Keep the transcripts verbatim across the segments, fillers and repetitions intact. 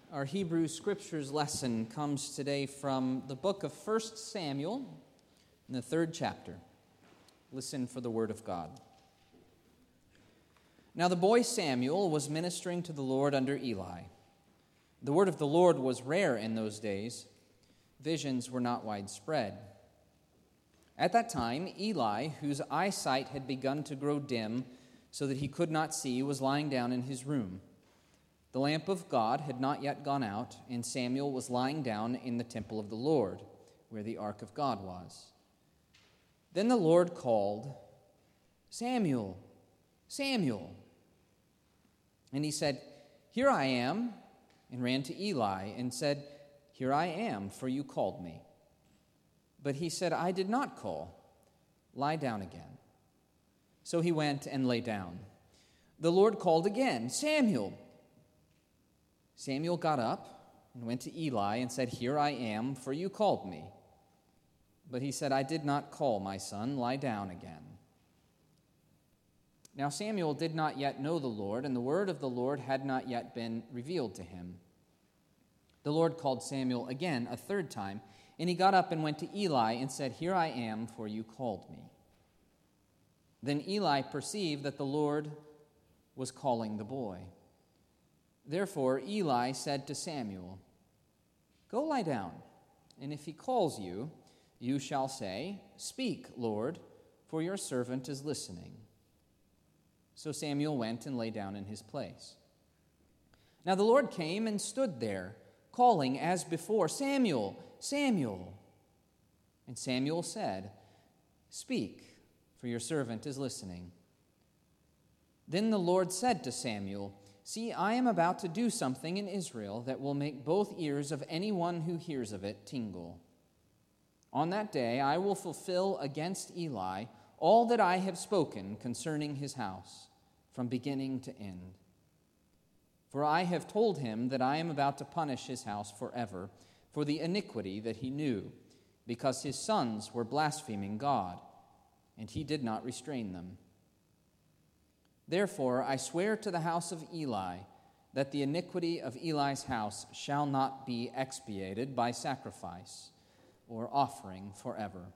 Our Hebrew Scriptures lesson comes today from the book of First Samuel in the third chapter. Listen for the word of God. Now the boy Samuel was ministering to the Lord under Eli. The word of the Lord was rare in those days. Visions were not widespread. At that time, Eli, whose eyesight had begun to grow dim so that he could not see, was lying down in his room. The lamp of God had not yet gone out, and Samuel was lying down in the temple of the Lord, where the ark of God was. Then the Lord called, "Samuel, Samuel." And he said, "Here I am," and ran to Eli and said, "Here I am, for you called me." But he said, "I did not call. Lie down again." So he went and lay down. The Lord called again, "Samuel." Samuel got up and went to Eli and said, "Here I am, for you called me." But he said, "I did not call, my son. Lie down again." Now Samuel did not yet know the Lord, and the word of the Lord had not yet been revealed to him. The Lord called Samuel again a third time, and he got up and went to Eli and said, "Here I am, for you called me." Then Eli perceived that the Lord was calling the boy. Therefore Eli said to Samuel, "Go lie down, and if he calls you, you shall say, 'Speak, Lord, for your servant is listening.'" So Samuel went and lay down in his place. Now the Lord came and stood there, calling as before, "Samuel, Samuel." And Samuel said, "Speak, for your servant is listening." Then the Lord said to Samuel, "See, I am about to do something in Israel that will make both ears of anyone who hears of it tingle. On that day I will fulfill against Eli all that I have spoken concerning his house, from beginning to end. For I have told him that I am about to punish his house forever for the iniquity that he knew, because his sons were blaspheming God, and he did not restrain them. Therefore I swear to the house of Eli that the iniquity of Eli's house shall not be expiated by sacrifice or offering forever."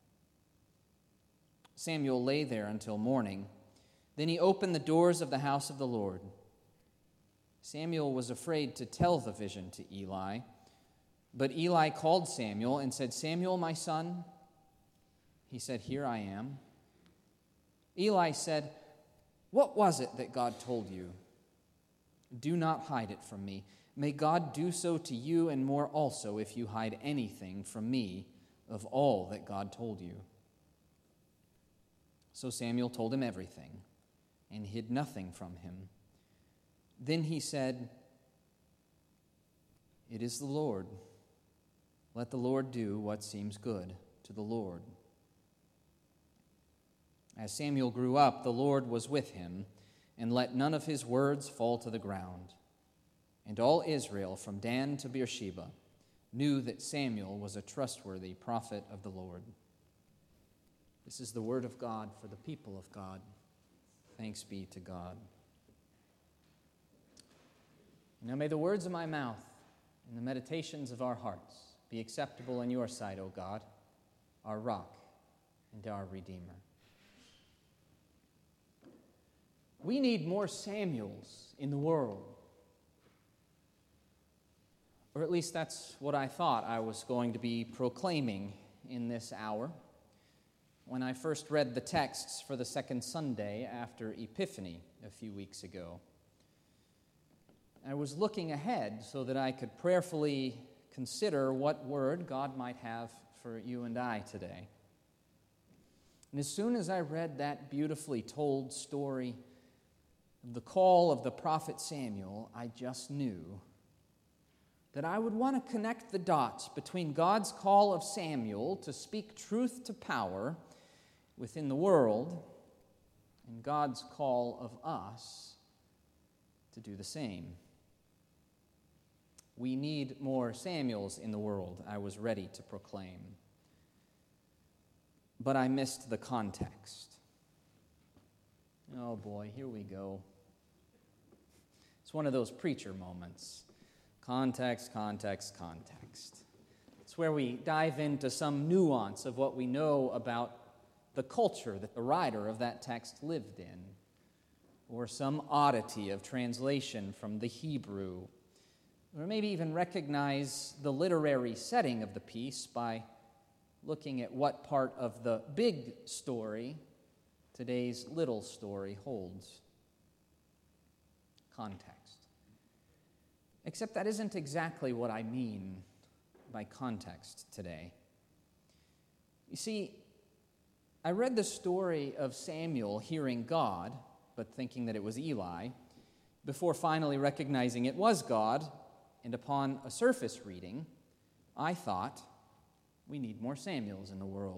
Samuel lay there until morning. Then he opened the doors of the house of the Lord. Samuel was afraid to tell the vision to Eli, but Eli called Samuel and said, "Samuel, my son?" He said, "Here I am." Eli said, "What was it that God told you? Do not hide it from me. May God do so to you and more also if you hide anything from me of all that God told you." So Samuel told him everything and hid nothing from him. Then he said, "It is the Lord. Let the Lord do what seems good to the Lord." As Samuel grew up, the Lord was with him, and let none of his words fall to the ground. And all Israel, from Dan to Beersheba, knew that Samuel was a trustworthy prophet of the Lord. This is the word of God for the people of God. Thanks be to God. Now may the words of my mouth and the meditations of our hearts be acceptable in your sight, O God, our rock and our Redeemer. We need more Samuels in the world. Or at least that's what I thought I was going to be proclaiming in this hour when I first read the texts for the second Sunday after Epiphany a few weeks ago. I was looking ahead so that I could prayerfully consider what word God might have for you and I today. And as soon as I read that beautifully told story, the call of the prophet Samuel, I just knew that I would want to connect the dots between God's call of Samuel to speak truth to power within the world and God's call of us to do the same. We need more Samuels in the world, I was ready to proclaim. But I missed the context. Oh boy, here we go. It's one of those preacher moments. Context, context, context. It's where we dive into some nuance of what we know about the culture that the writer of that text lived in, or some oddity of translation from the Hebrew, or maybe even recognize the literary setting of the piece by looking at what part of the big story today's little story holds. Context. Except that isn't exactly what I mean by context today. You see, I read the story of Samuel hearing God, but thinking that it was Eli, before finally recognizing it was God, and upon a surface reading, I thought, we need more Samuels in the world.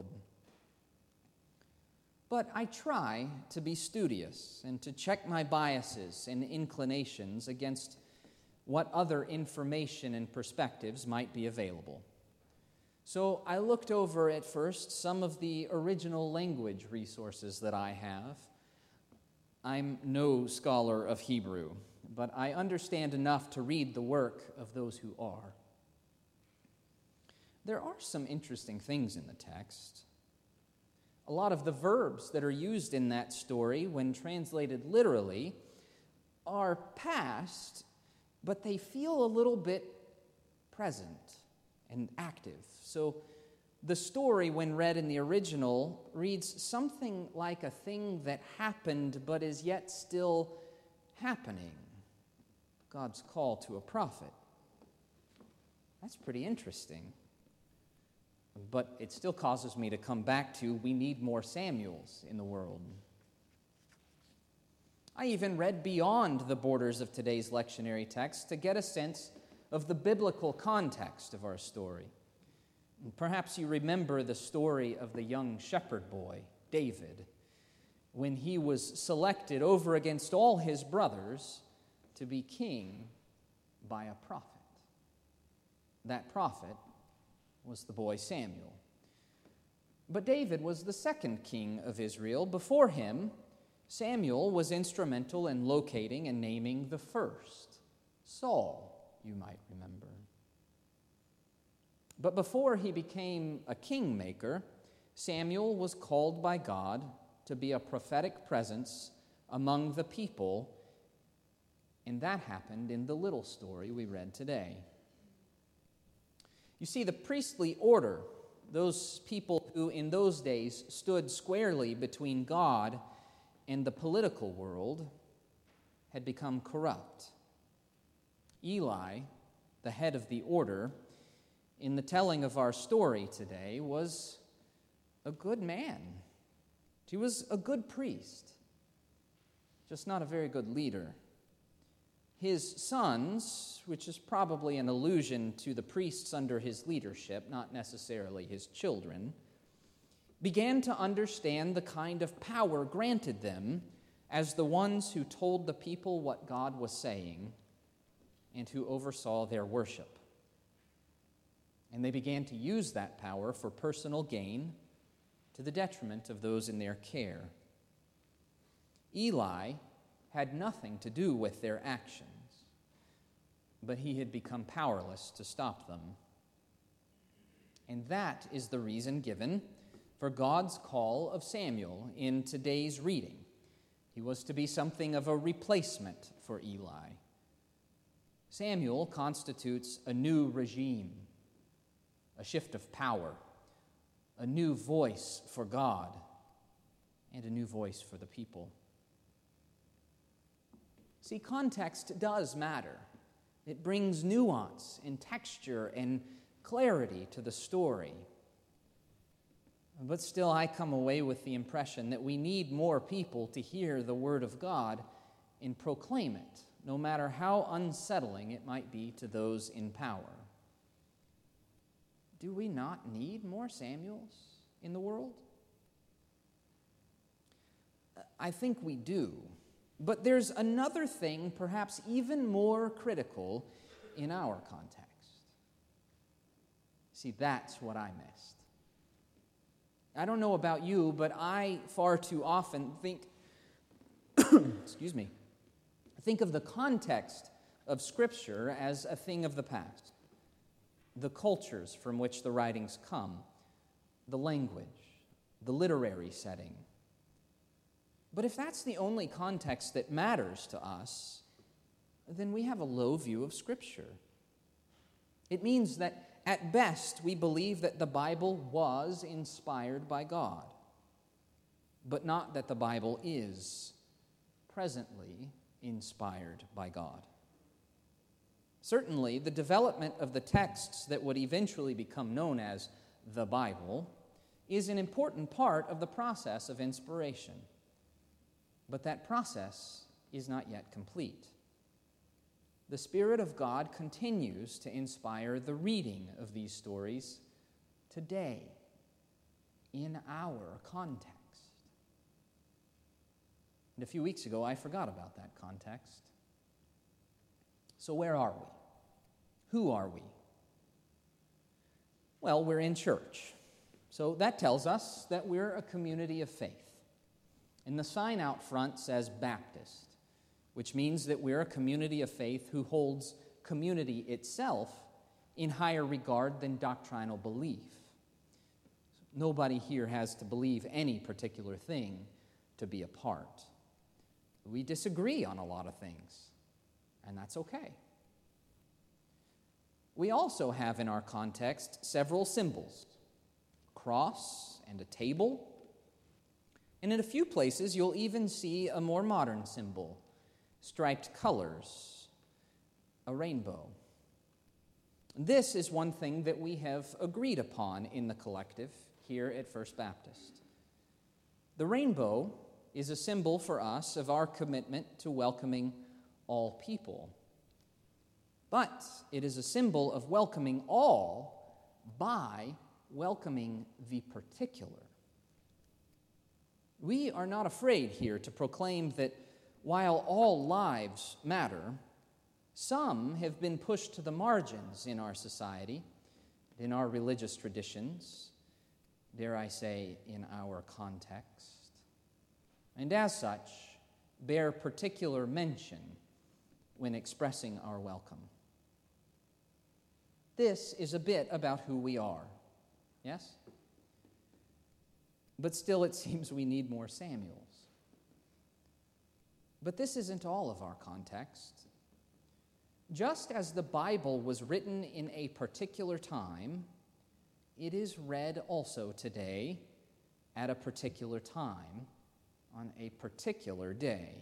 But I try to be studious and to check my biases and inclinations against what other information and perspectives might be available. So I looked over at first some of the original language resources that I have. I'm no scholar of Hebrew, but I understand enough to read the work of those who are. There are some interesting things in the text. A lot of the verbs that are used in that story, when translated literally, are past, but they feel a little bit present and active. So the story, when read in the original, reads something like a thing that happened but is yet still happening. God's call to a prophet. That's pretty interesting. But it still causes me to come back to, we need more Samuels in the world. I even read beyond the borders of today's lectionary text to get a sense of the biblical context of our story. And perhaps you remember the story of the young shepherd boy, David, when he was selected over against all his brothers to be king by a prophet. That prophet was the boy Samuel. But David was the second king of Israel. Before him, Samuel was instrumental in locating and naming the first, Saul, you might remember. But before he became a kingmaker, Samuel was called by God to be a prophetic presence among the people, and that happened in the little story we read today. You see, the priestly order, those people who in those days stood squarely between God and the political world, had become corrupt. Eli, the head of the order, in the telling of our story today, was a good man. He was a good priest, just not a very good leader. His sons, which is probably an allusion to the priests under his leadership, not necessarily his children, began to understand the kind of power granted them as the ones who told the people what God was saying and who oversaw their worship. And they began to use that power for personal gain to the detriment of those in their care. Eli had nothing to do with their actions, but he had become powerless to stop them. And that is the reason given for God's call of Samuel in today's reading. He was to be something of a replacement for Eli. Samuel constitutes a new regime, a shift of power, a new voice for God, and a new voice for the people. See, context does matter. It brings nuance and texture and clarity to the story. But still, I come away with the impression that we need more people to hear the Word of God and proclaim it, no matter how unsettling it might be to those in power. Do we not need more Samuels in the world? I think we do. But there's another thing, perhaps even more critical, in our context. See, that's what I missed. I don't know about you, but I far too often think, excuse me, think of the context of Scripture as a thing of the past, the cultures from which the writings come, the language, the literary setting. But if that's the only context that matters to us, then we have a low view of Scripture. It means that at best we believe that the Bible was inspired by God, but not that the Bible is presently inspired by God. Certainly, the development of the texts that would eventually become known as the Bible is an important part of the process of inspiration. But that process is not yet complete. The Spirit of God continues to inspire the reading of these stories today in our context. And a few weeks ago, I forgot about that context. So where are we? Who are we? Well, we're in church. So that tells us that we're a community of faith. And the sign out front says Baptist, which means that we're a community of faith who holds community itself in higher regard than doctrinal belief. Nobody here has to believe any particular thing to be a part. We disagree on a lot of things, and that's okay. We also have in our context several symbols, a cross and a table. And in a few places, you'll even see a more modern symbol, striped colors, a rainbow. This is one thing that we have agreed upon in the collective here at First Baptist. The rainbow is a symbol for us of our commitment to welcoming all people. But it is a symbol of welcoming all by welcoming the particular. We are not afraid here to proclaim that while all lives matter, some have been pushed to the margins in our society, in our religious traditions, dare I say, in our context, and as such, bear particular mention when expressing our welcome. This is a bit about who we are, yes? But still, it seems we need more Samuels. But this isn't all of our context. Just as the Bible was written in a particular time, it is read also today at a particular time on a particular day.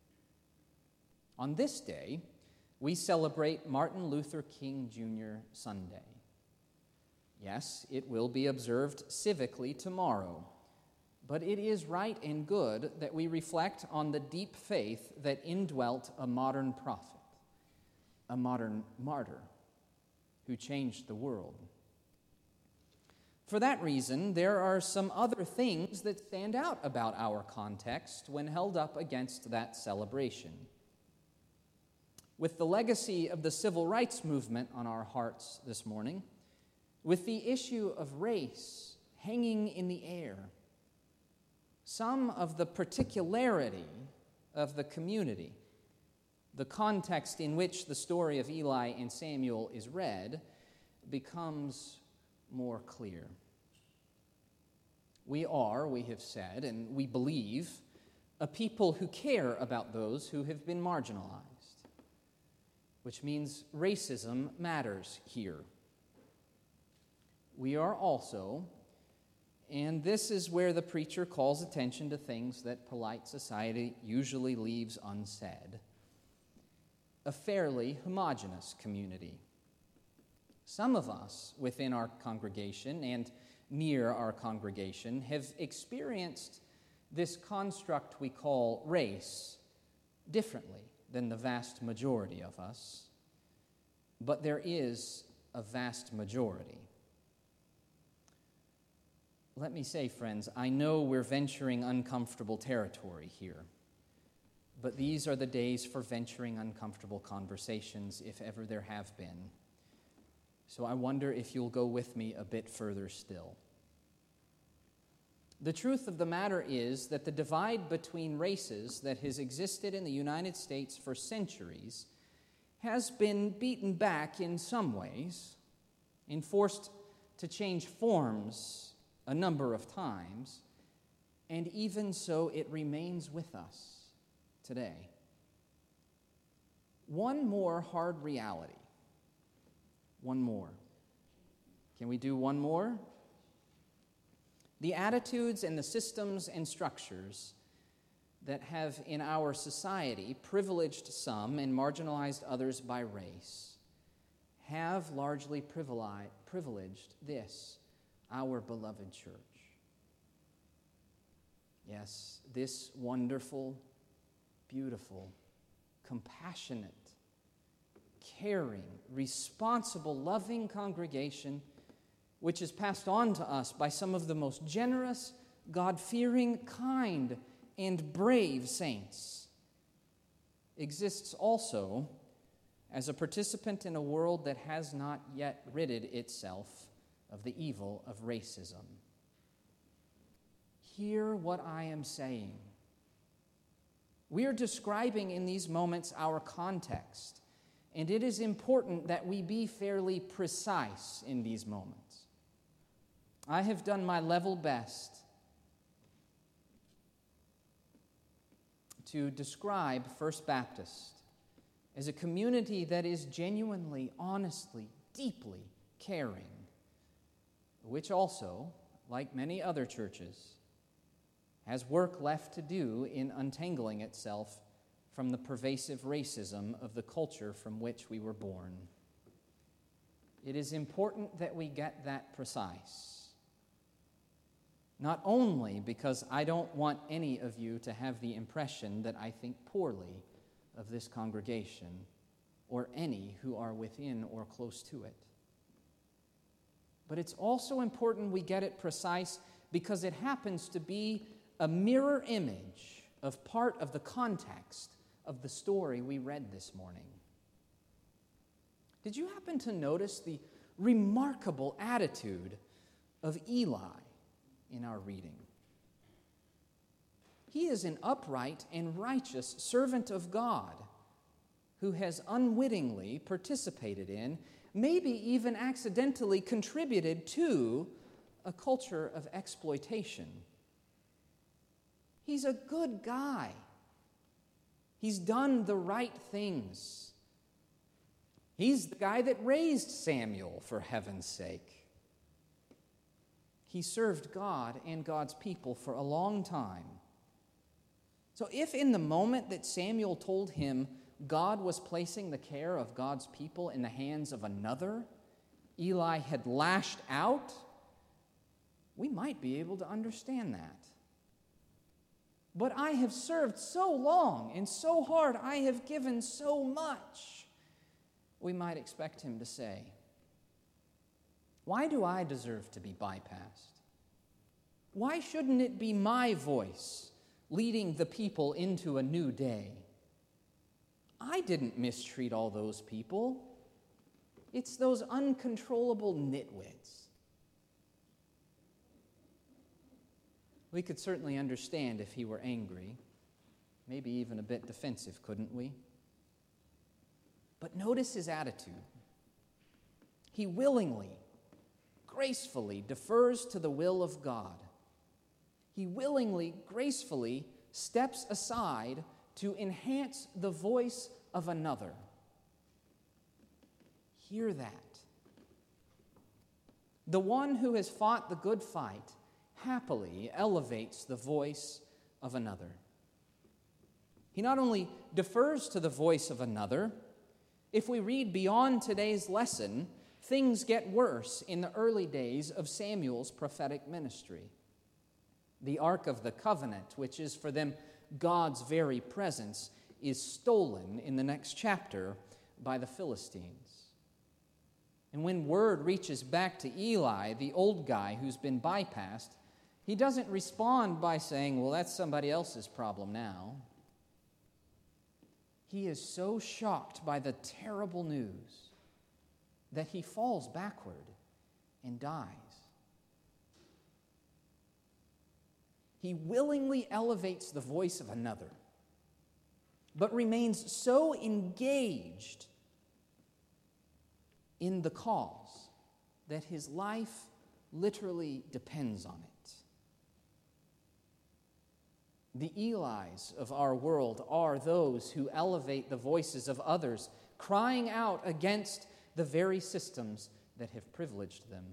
On this day, we celebrate Martin Luther King Junior Sunday. Yes, it will be observed civically tomorrow, but it is right and good that we reflect on the deep faith that indwelt a modern prophet, a modern martyr who changed the world. For that reason, there are some other things that stand out about our context when held up against that celebration. With the legacy of the civil rights movement on our hearts this morning, with the issue of race hanging in the air, some of the particularity of the community, the context in which the story of Eli and Samuel is read, becomes more clear. We are, we have said, and we believe, a people who care about those who have been marginalized, which means racism matters here. We are also, and this is where the preacher calls attention to things that polite society usually leaves unsaid, a fairly homogeneous community. Some of us within our congregation and near our congregation have experienced this construct we call race differently than the vast majority of us, but there is a vast majority. Let me say, friends, I know we're venturing uncomfortable territory here, but these are the days for venturing uncomfortable conversations, if ever there have been. So I wonder if you'll go with me a bit further still. The truth of the matter is that the divide between races that has existed in the United States for centuries has been beaten back in some ways and forced to change forms a number of times, and even so it remains with us today. One more hard reality. One more. Can we do one more? The attitudes and the systems and structures that have in our society privileged some and marginalized others by race have largely privileged this, our beloved church. Yes, this wonderful, beautiful, compassionate, caring, responsible, loving congregation, which is passed on to us by some of the most generous, God-fearing, kind, and brave saints, exists also as a participant in a world that has not yet ridded itself of the evil of racism. Hear what I am saying. We are describing in these moments our context, and it is important that we be fairly precise in these moments. I have done my level best to describe First Baptist as a community that is genuinely, honestly, deeply caring, which also, like many other churches, has work left to do in untangling itself from the pervasive racism of the culture from which we were born. It is important that we get that precise. Not only because I don't want any of you to have the impression that I think poorly of this congregation or any who are within or close to it, but it's also important we get it precise because it happens to be a mirror image of part of the context of the story we read this morning. Did you happen to notice the remarkable attitude of Eli in our reading? He is an upright and righteous servant of God who has unwittingly participated in, maybe even accidentally contributed to, a culture of exploitation. He's a good guy. He's done the right things. He's the guy that raised Samuel, for heaven's sake. He served God and God's people for a long time. So if in the moment that Samuel told him God was placing the care of God's people in the hands of another, Eli had lashed out, we might be able to understand that. But I have served so long and so hard, I have given so much, we might expect him to say. Why do I deserve to be bypassed? Why shouldn't it be my voice leading the people into a new day? I didn't mistreat all those people. It's those uncontrollable nitwits. We could certainly understand if he were angry, maybe even a bit defensive, couldn't we? But notice his attitude. He willingly, gracefully defers to the will of God. He willingly, gracefully steps aside to enhance the voice of another. Hear that. The one who has fought the good fight happily elevates the voice of another. He not only defers to the voice of another, if we read beyond today's lesson, things get worse in the early days of Samuel's prophetic ministry. The Ark of the Covenant, which is for them God's very presence, is stolen in the next chapter by the Philistines. And when word reaches back to Eli, the old guy who's been bypassed, he doesn't respond by saying, well, that's somebody else's problem now. He is so shocked by the terrible news that he falls backward and dies. He willingly elevates the voice of another, but remains so engaged in the cause, that his life literally depends on it. The Elis of our world are those who elevate the voices of others, crying out against the very systems that have privileged them.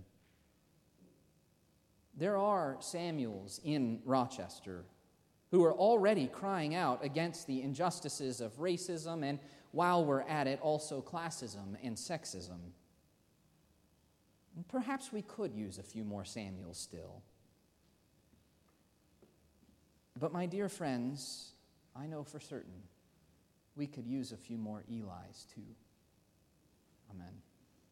There are Samuels in Rochester who are already crying out against the injustices of racism and, while we're at it, also classism and sexism. And perhaps we could use a few more Samuels still. But my dear friends, I know for certain we could use a few more Elis too. Amen.